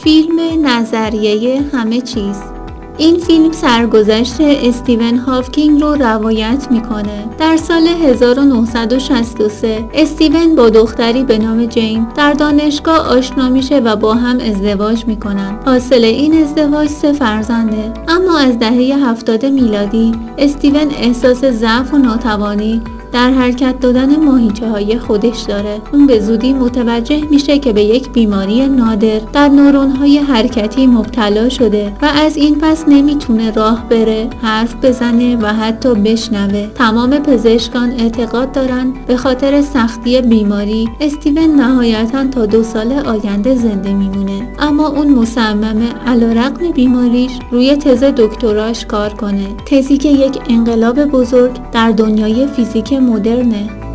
فیلم نظریه همه چیز. این فیلم سرگذشت استیون هاکینگ رو روایت میکنه. در سال 1963 استیون با دختری به نام جین در دانشگاه آشنا میشه و با هم ازدواج میکنن. حاصل این ازدواج 3 فرزنده. اما از دهه 70 میلادی استیون احساس ضعف و ناتوانی در حرکت دادن ماهیچه‌های خودش داره. اون به زودی متوجه میشه که به یک بیماری نادر در نورون‌های حرکتی مبتلا شده و از این پس نمیتونه راه بره، حرف بزنه و حتی بشنوه. تمام پزشکان اعتقاد دارن به خاطر سختی بیماری استیون نهایتاً تا 2 سال آینده زنده میمونه. اما اون مصممه علیرغم بیماریش روی تز دکتراش کار کنه. تزی که یک انقلاب بزرگ در دنیای فیزیک مدرنه.